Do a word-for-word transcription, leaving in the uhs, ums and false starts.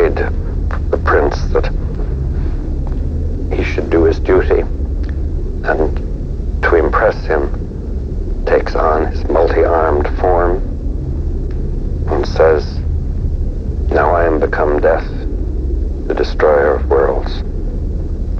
persuade the prince that he should do his duty.